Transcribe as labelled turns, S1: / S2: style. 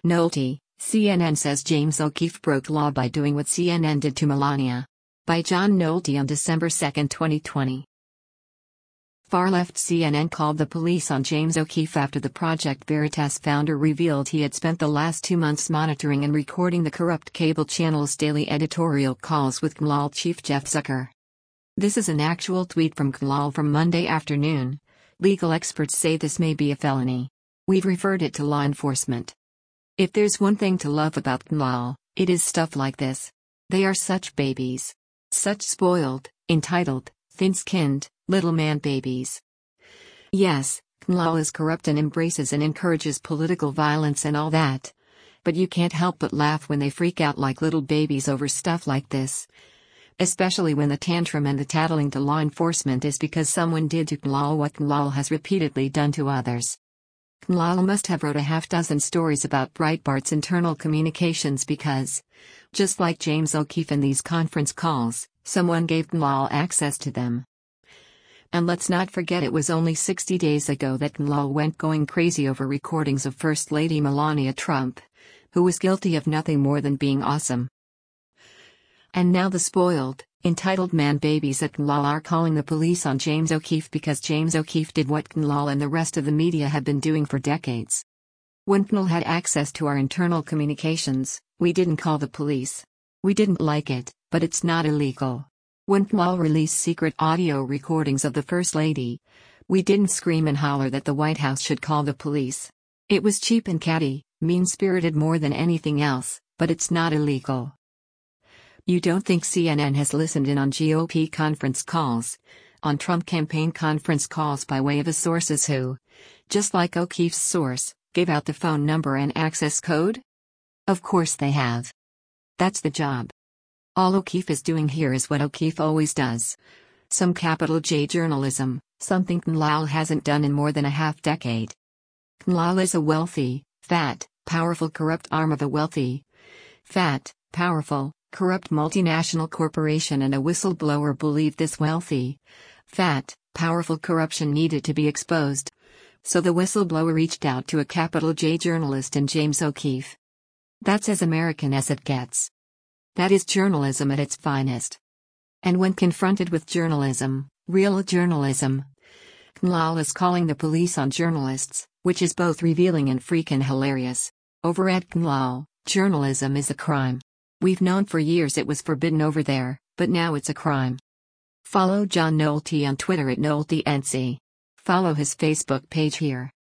S1: Nolte, CNN says James O'Keefe broke law by doing what CNN did to Melania. By John Nolte on December 2, 2020. Far-left CNN called the police on James O'Keefe after the Project Veritas founder revealed he had spent the last 2 months monitoring and recording the corrupt cable channel's daily editorial calls with CNLAL chief Jeff Zucker. This is an actual tweet from CNLAL from Monday afternoon. Legal experts say this may be a felony. We've referred it to law enforcement. If there's one thing to love about CNLAL, it is stuff like this. They are such babies. Such spoiled, entitled, thin-skinned, little man babies. Yes, CNLAL is corrupt and embraces and encourages political violence and all that. But you can't help but laugh when they freak out like little babies over stuff like this. Especially when the tantrum and the tattling to law enforcement is because someone did to CNLAL what CNLAL has repeatedly done to others. CNLAL must have wrote a half-dozen stories about Breitbart's internal communications because, just like James O'Keefe in these conference calls, someone gave CNLAL access to them. And let's not forget it was only 60 days ago that CNLAL went going crazy over recordings of First Lady Melania Trump, who was guilty of nothing more than being awesome. And now the spoiled, entitled man babies at CNLAL are calling the police on James O'Keefe because James O'Keefe did what CNLAL and the rest of the media have been doing for decades. When CNLAL had access to our internal communications, we didn't call the police. We didn't like it, but it's not illegal. When CNLAL released secret audio recordings of the First Lady, we didn't scream and holler that the White House should call the police. It was cheap and catty, mean-spirited more than anything else, but it's not illegal. You don't think CNN has listened in on GOP conference calls, on Trump campaign conference calls by way of the sources who, just like O'Keefe's source, gave out the phone number and access code? Of course they have. That's the job. All O'Keefe is doing here is what O'Keefe always does. Some capital J journalism, something CNLAL hasn't done in more than a half-decade. CNLAL is a wealthy, fat, powerful corrupt arm of a wealthy, fat, powerful, corrupt multinational corporation, and a whistleblower believed this wealthy, fat, powerful corruption needed to be exposed. So the whistleblower reached out to a capital J journalist in James O'Keefe. That's as American as it gets. That is journalism at its finest. And when confronted with journalism, real journalism, CNLAL is calling the police on journalists, which is both revealing and freaking hilarious. Over at CNLAL, journalism is a crime. We've known for years it was forbidden over there, but now it's a crime. Follow John Nolte on Twitter at NolteNC. Follow his Facebook page here.